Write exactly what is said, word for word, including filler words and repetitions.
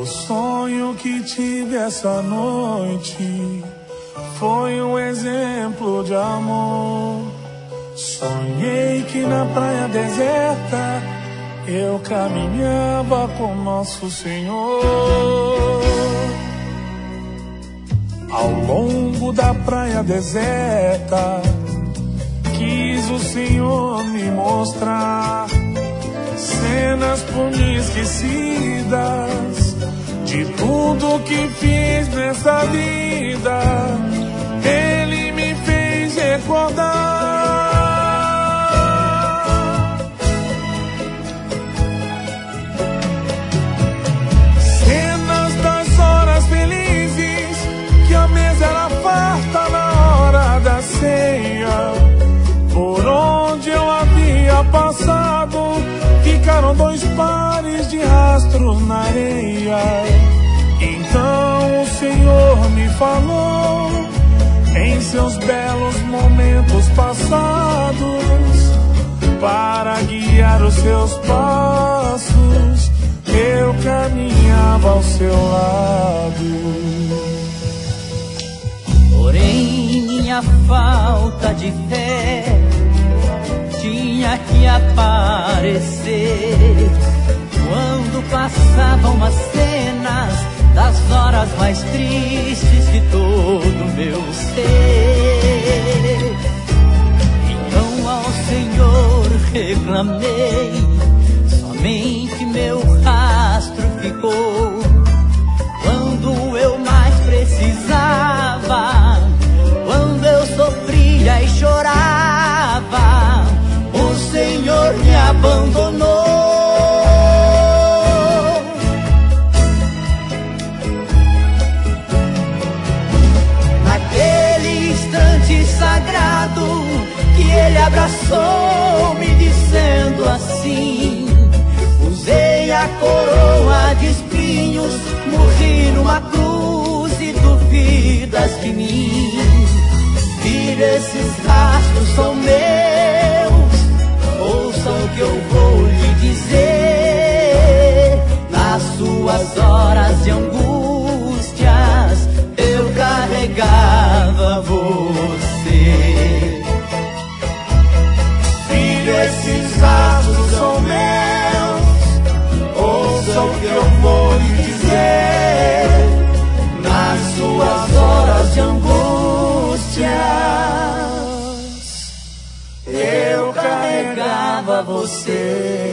O sonho que tive essa noite foi um exemplo de amor. Sonhei que na praia deserta eu caminhava com nosso Senhor. Ao longo da praia deserta quis o Senhor me mostrar cenas por mim esquecidas de tudo que fiz nessa vida. Ele me fez recordar cenas das horas felizes, que a mesa era farta na hora da ceia. Por onde eu havia passado ficaram dois pares de rastros na areia. Então o Senhor me falou em seus belos momentos passados, para guiar os seus passos eu caminhava ao seu lado. Porém minha falta de fé tinha que aparecer quando passavam as cenas das horas mais tristes de todo meu ser. Então ao Senhor reclamei, somente meu rastro ficou. Quando eu mais precisava, quando eu sofria e chorava, o Senhor me abandonou. Naquele instante sagrado que Ele abraçou-me dizendo assim: usei a coroa de espinhos, morri numa cruz e duvidas de mim. Filho, esses rastros são meus, ouça o que eu vou lhe dizer. Nas suas horas de angústias eu carregava você. Filho, esses rastros são meus, ouça o que eu vou lhe dizer. Nas suas horas de angústias eu carregava você.